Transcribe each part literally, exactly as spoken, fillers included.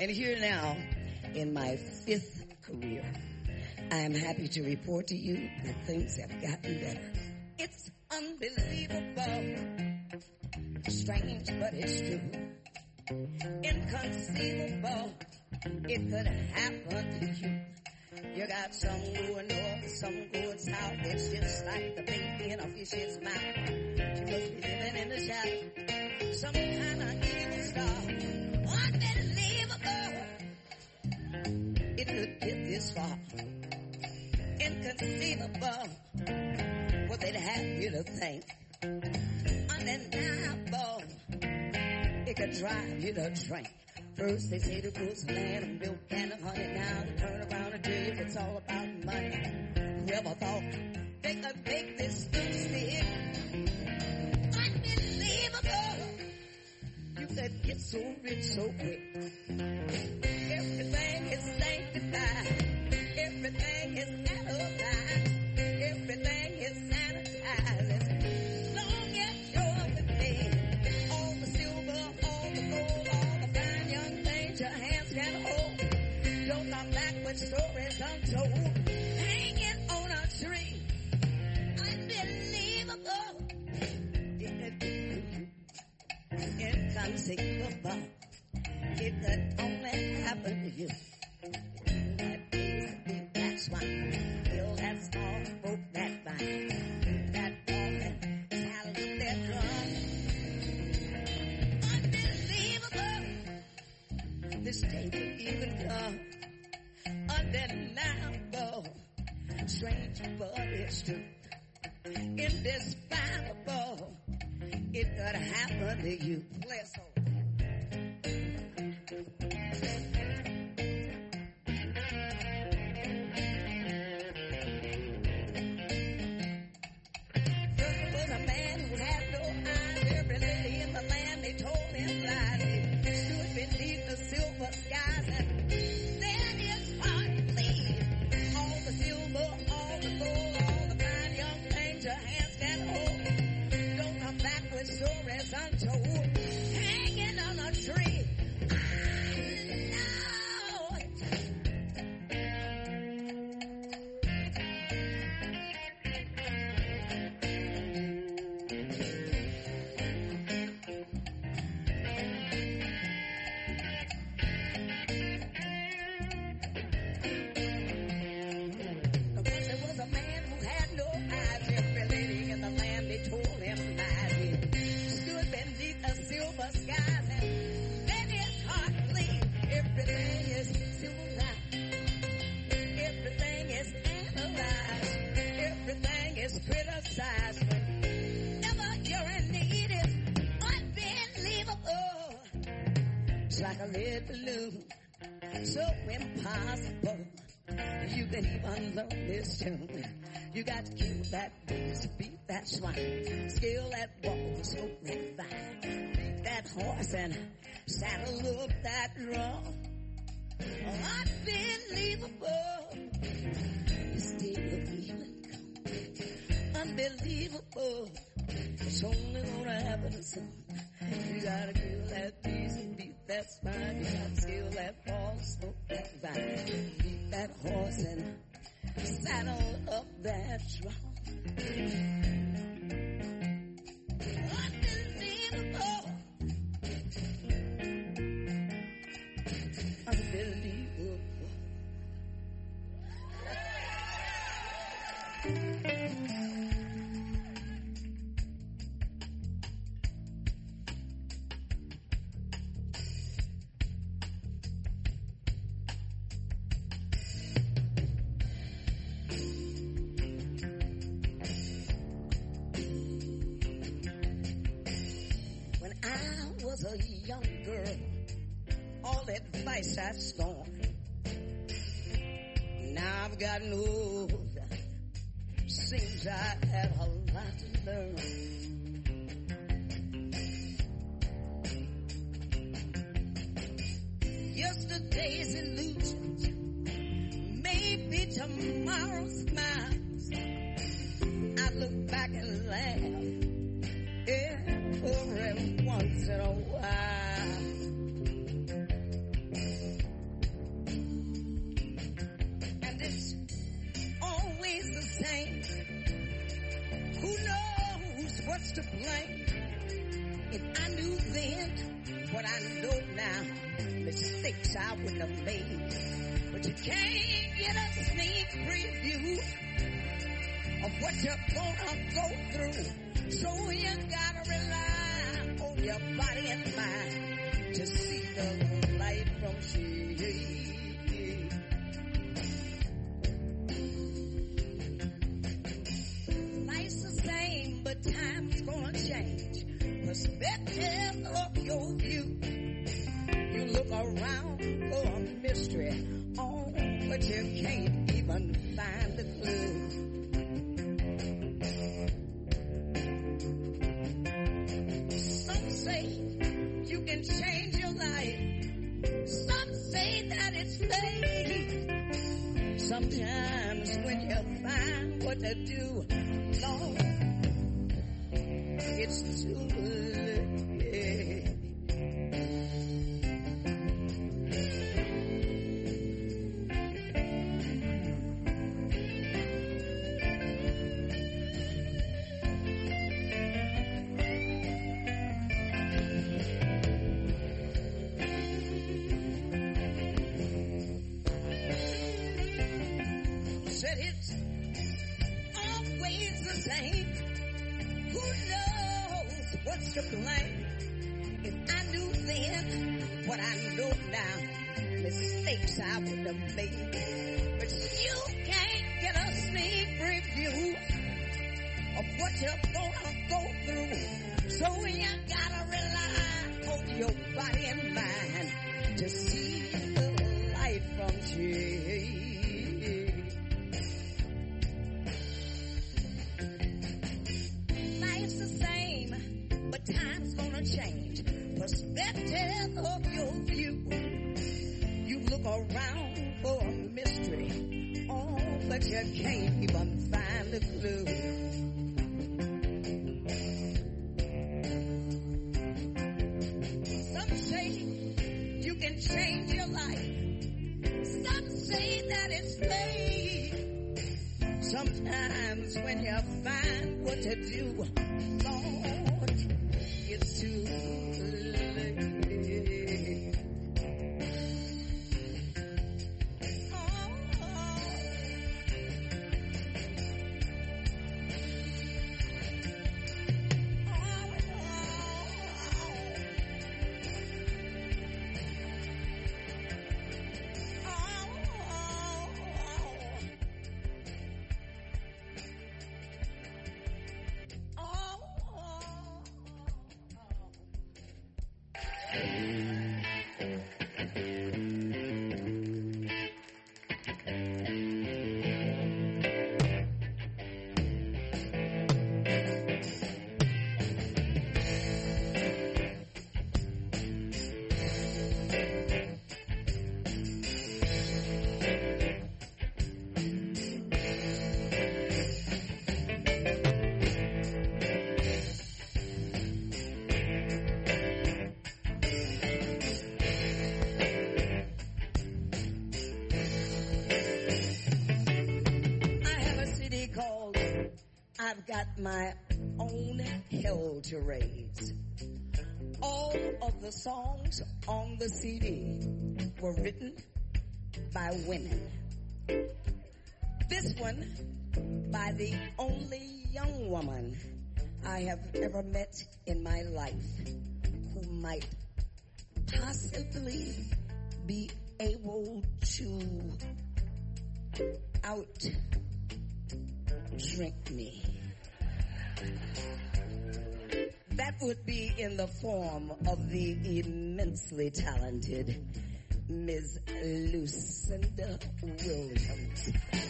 And here now, in my fifth career, I am happy to report to you that things have gotten better. It's unbelievable, strange, but it's true. Inconceivable, it could happen to you. You got some going north, some going south. It's just like the baby in a fish's mouth. You must be living in the shadow, some kind of evil star. Unbelievable, it could get this far. Inconceivable, what they'd have you to think. Undeniable, it could drive you to drink. First they say to put some land and milk and honey. Now they turn around and tell you it's all about money. Whoever thought they could make this thing stick? Unbelievable, you could get so rich so quick. Everything is sanctified, everything is analyzed, everything is sanitized. As long as you're with me, all the silver, all the gold, all the fine young things your hands can hold. Don't come back with stories untold, hanging on a tree. Unbelievable, inconceivable, it could only happen to you. That is, that's why feel that small folk that fine, that ball and saddle with their drum. Unbelievable, this day could even come. Undeniable, strange but it's true. Indescribable, it could happen to you. Bless her. Silver skies and then his heart bleed. All the silver, all the gold, all the fine young things your hands can hold. Don't come back with stories untold, hanging on a tree. Criticized whenever you're in need. It's unbelievable. It's like a lead balloon, so impossible. You can even learn this tune. You got to kill that beast, beat that swine, scale that wall, smoke that vine, beat that horse and saddle up that drum. Unbelievable. Still feeling. Unbelievable, it's only gonna happen to some. You gotta kill that beast and beat that spine. You gotta scale that ball, smoke that vine, beat that horse and saddle up that drum. Unbelievable, unbelievable. Was a young girl, all advice I scorned. Now I've gotten old, seems I have a lot to learn. Yesterday's illusions, maybe tomorrow's smiles. I look back and laugh every once in a while. what's to blame? If I knew then what I know now, mistakes I wouldn't have made. But you can't get a sneak preview of what you're gonna go through. So you gotta rely on your body and mind to see the light from shade. Life's the same, but time's gonna change. Perspective of your view. You look around for a mystery, oh, but you can't even find the clue. Some say you can change your life. Some say that it's fate. Sometimes when you find what to do, Lord, it's too late. Said it's always the same. Who knows what's to blame? If I knew then what I know now, mistakes I would have made. But you can't get a sneak preview of what you're gonna go through. So you gotta rely on your body and mind to see the light from shade. Life's the same, but time's gonna change. Perspective of your view. You look around for a mystery, oh, but you can't even find the clue. Some say you can change your life. Some say that it's fate. Sometimes when you find what to do, Lord, it's too late. Oh, oh, I've got my own hell to raise. All of the songs on the C D were written by women. This one by the only young woman I have ever met in my life who might possibly be able to out drink me. That would be in the form of the immensely talented Miss Lucinda Williams.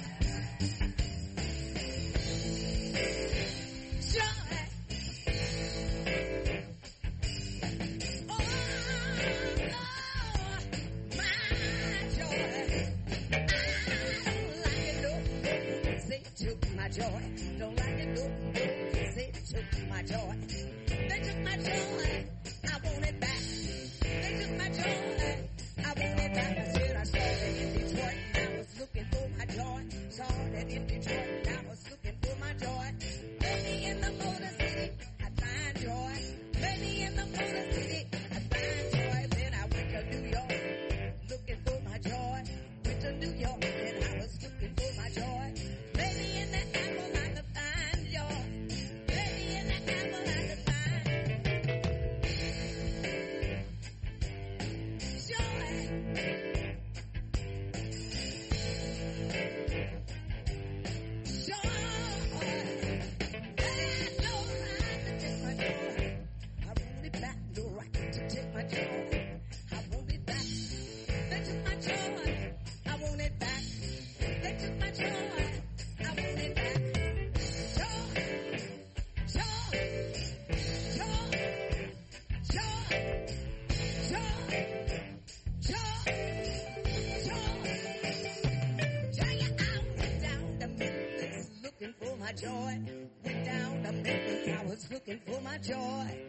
Joy. Oh, oh, my joy. I don't like it, no, no, they took my joy. Don't like it, no, no, they took my joy. They took my joy, I want it back. They took my joy, I want it back. I said I saw that in Detroit, and I was looking for my joy. Saw that in Detroit, and I was looking for my joy. Put me in the Motor City, was looking for my joy.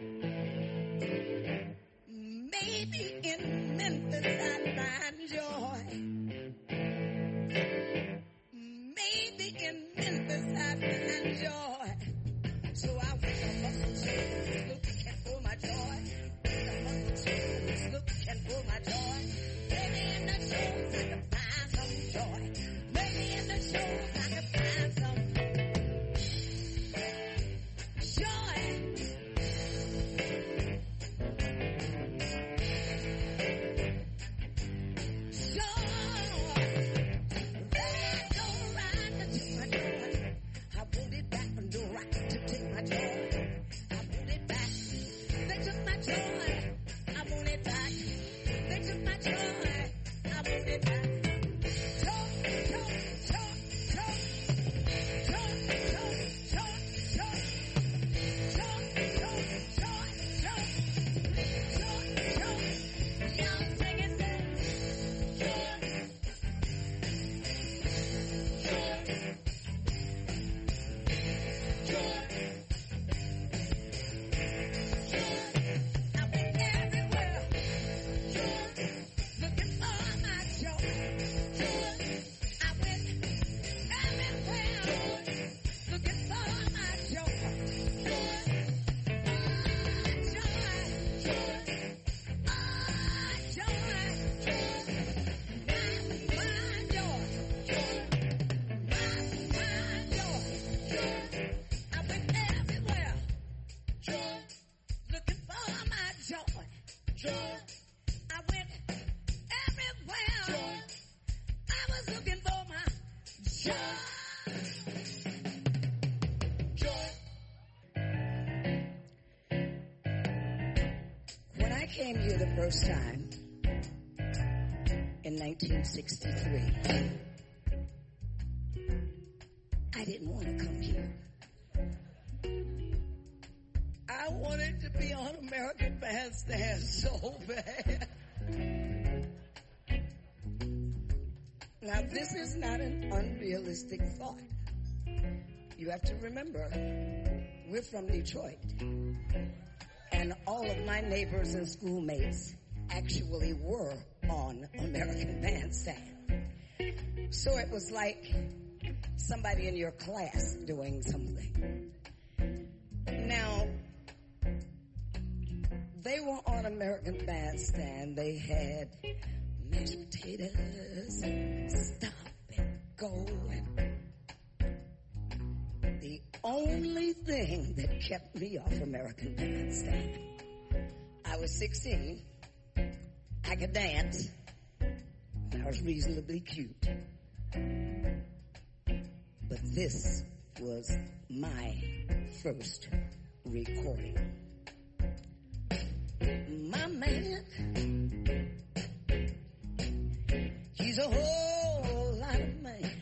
Maybe in Memphis I'd find joy. Maybe in Memphis I'd find joy. So I went to Muscle Shoals looking for my joy. Went to Muscle Shoals looking for my joy. Maybe in the shows I could find some joy. Maybe in the shows I could find some joy. First time in nineteen sixty-three. I didn't want to come here. I wanted to be on American Bandstand so bad. Now this is not an unrealistic thought. You have to remember, we're from Detroit. And all of my neighbors and schoolmates actually were on American Bandstand. So it was like somebody in your class doing something. Now, they were on American Bandstand. They had mashed potatoes and stop and go. And the only thing that kept me off American Bandstand, I was sixteen, I could dance, and I was reasonably cute. But this was my first recording. My man, he's a whole lot of man.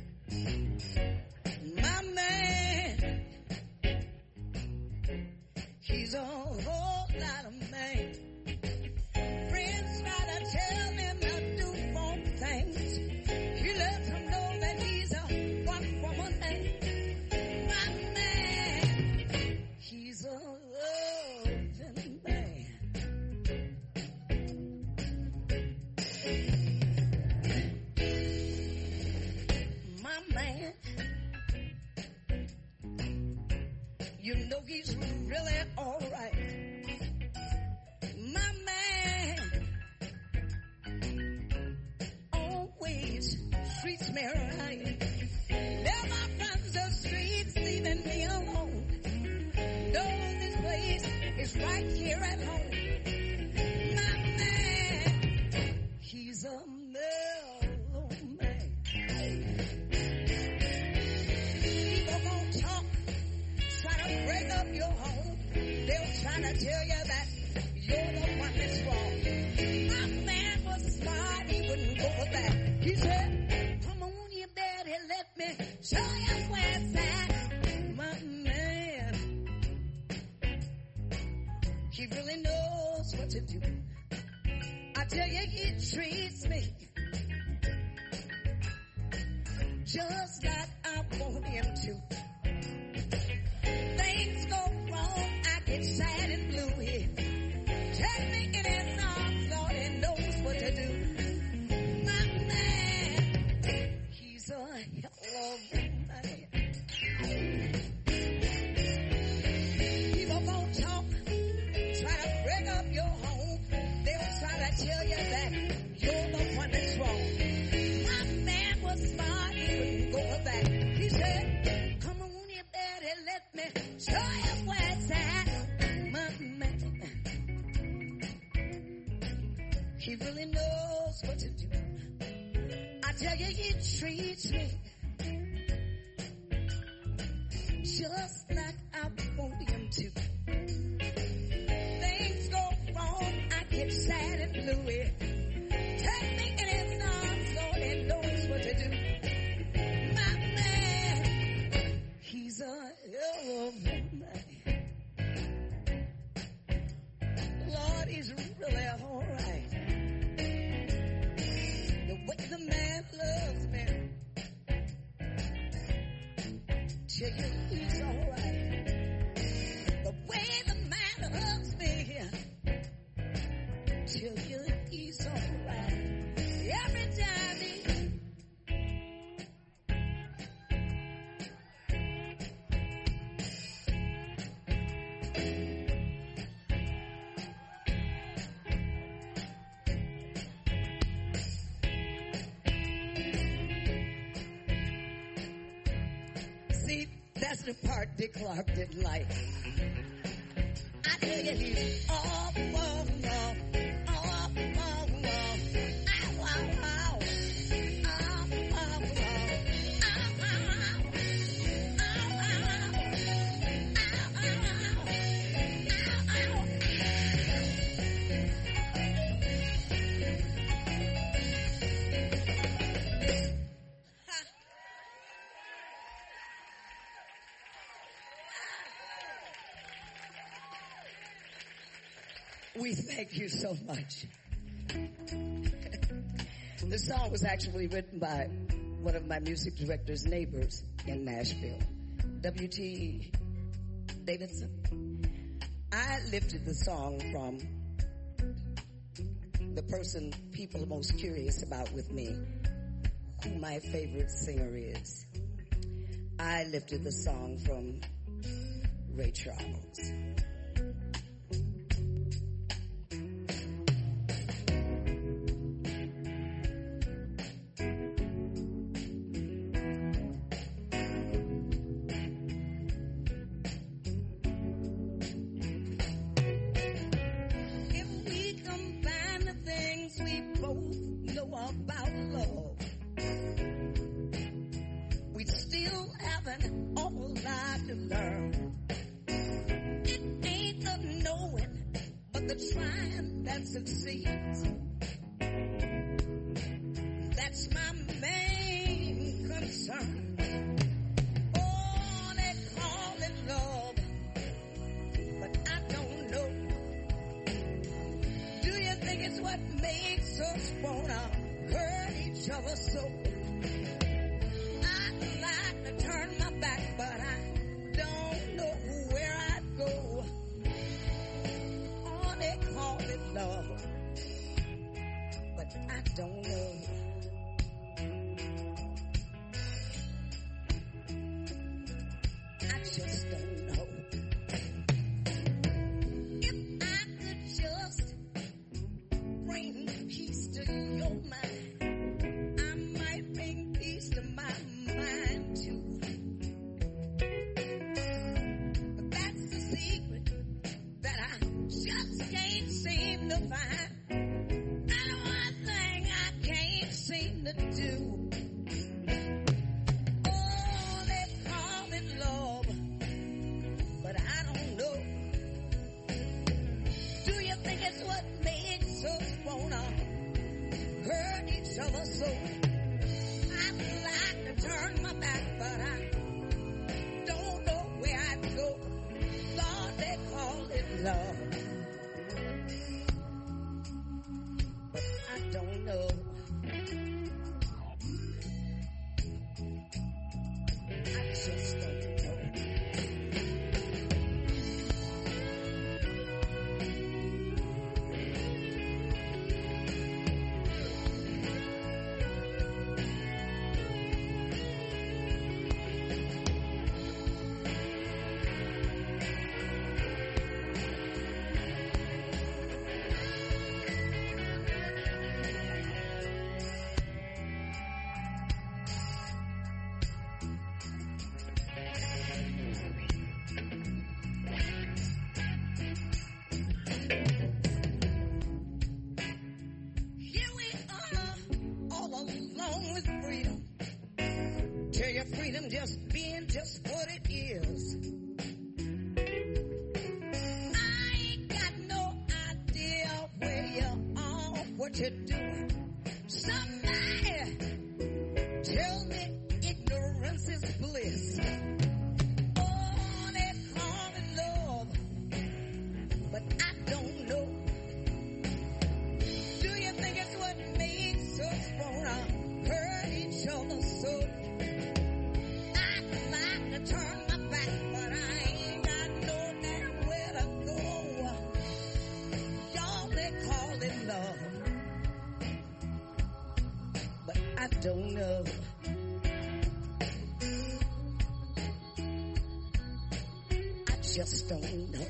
My man, he's a whole lot of man. Friends try to tell him not to do wrong things. He lets them know that he's a one-woman man. My man, he's a loving man. My man, you know he's really all right. My man always treats me right. Never runs the streets leaving me alone. Knows this place is right here at home. My man, he's a mellow man. People gon' talk, try to break up your home. They'll try to tell you that you're the one that's wrong. My man was smart, he wouldn't go for that. He said, come on, you daddy, let me show you where it's at. My man, he really knows what to do. I tell you, he treats me just like I want him to. Things go wrong He really knows what to do. I tell you, he treats me just like I want him to. Things go wrong, I get sad and blue. Take me in his arms, Lord, he knows what to do. My man, he's a hell of a man. Lord, he's really all right. The way the man loves me, tell you he's all right. The way the man loves me, tell you he's all right. Every time he see, that's the part Dick Clark didn't like. I tell you, he's all wrong, wrong, all wrong, wrong. Ow, ow, ow. Ow, ow, ow. Ow, ow, ow. Ow, ow, ow. Ow, ow, ow. Ow, ow. We thank you so much. The song was actually written by one of my music director's neighbors in Nashville, W T Davidson. I lifted the song from the person people are most curious about with me, who my favorite singer is. I lifted the song from Ray Charles. just being just what it is. I ain't got no idea where you are, what you're doing. Somebody tell me ignorance is bliss. Oh, they call it love, but I don't know. Do you think it's what makes us wanna hurt each other so? I'd like to turn my back, but I ain't got no damn where to go. Y'all, they call it love, but I don't know. I just don't know.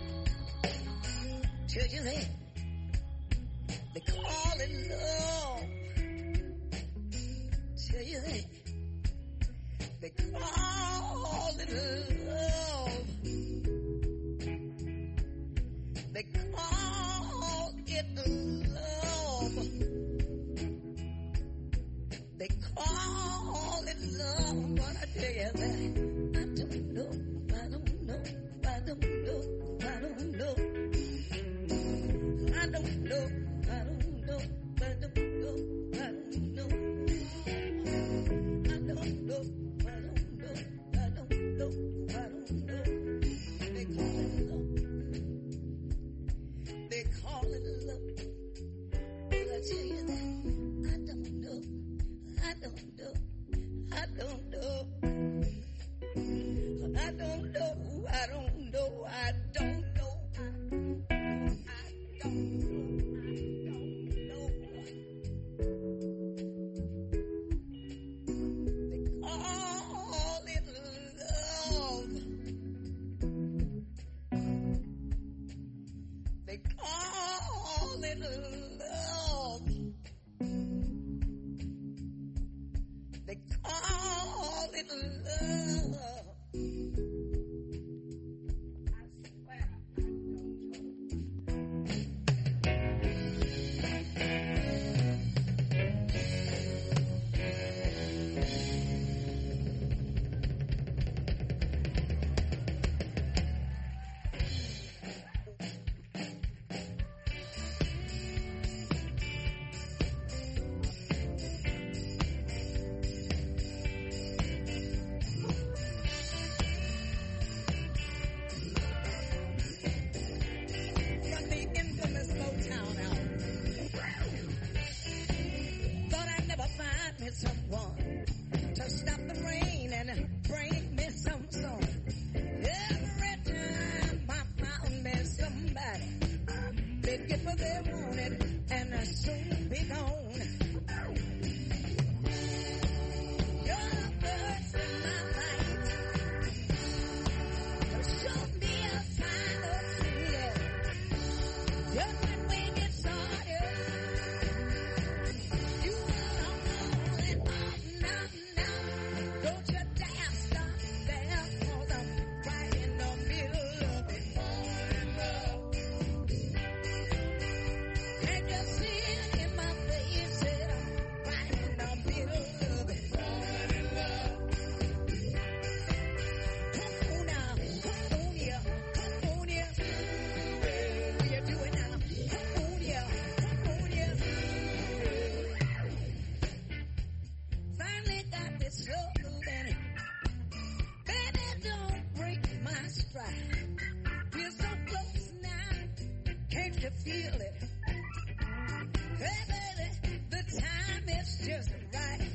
Till you there, they call it love. Till you there, they call it love. They call it love. They call it love, but I tell you that I don't know, I don't know, I don't know, I don't know. I don't know, I don't know, I don't know, I don't know. I don't know, I don't know, I don't know, I don't know. They call it love. They call it love. But I tell you that I don't know. I don't know. I don't know. I don't know. I don't know. I don't know. I don't know. They call it love. They call it love. They call it love. I swear I don't From the infamous Motown album. Thought I'd never find me someone to stop the rain and bring me some sun. Every time I found me somebody, they'd get what they wanted and I'd soon be gone. You're the first in my life. Show me a sign of true love. Just when we get started, you don't know it all now, now. Don't you dare stop there, 'cause I'm right in the middle of it. Can you see it in my face? Said I'm right in the middle of it. Come on now, come on here, come on here. What you doing now? Come on here, come on here. Finally got this love moving. Baby, don't break my stride. We're so close now, can't you feel it? Hey baby, the time is just right.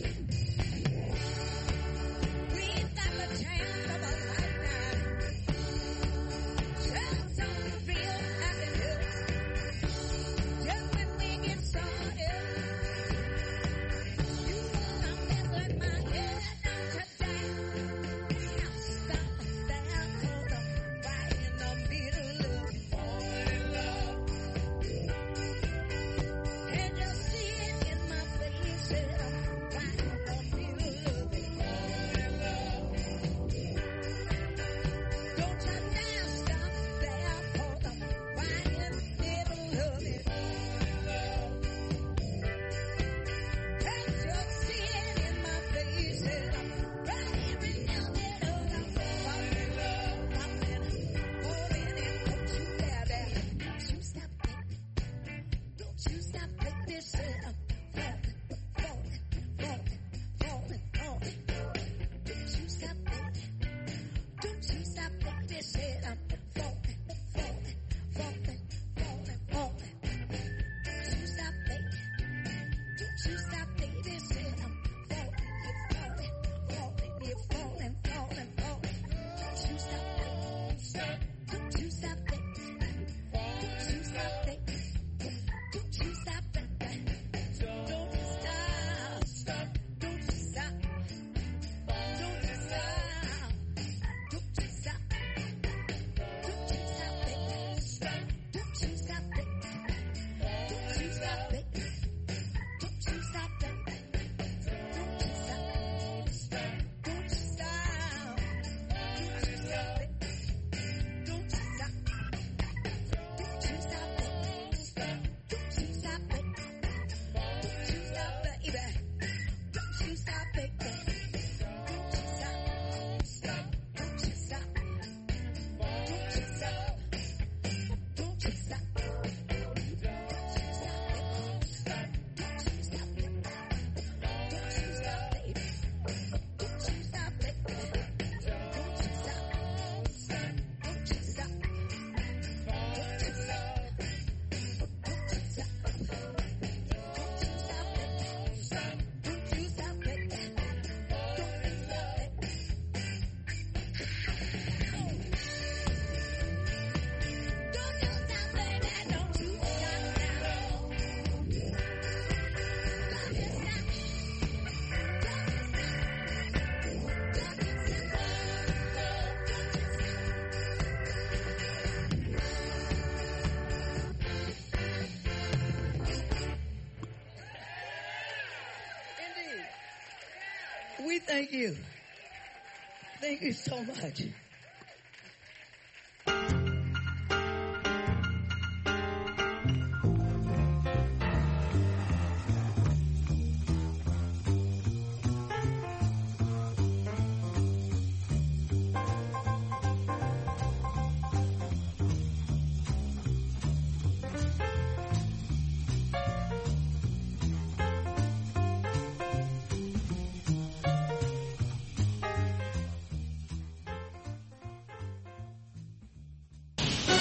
We've got the chance of a lifetime. Just don't feel happiness. Just when we get started, you wanna mess with my head, don't you dare. Now stop there, 'cause I'm right in the middle of it. Falling in love. Thank you. Thank you so much.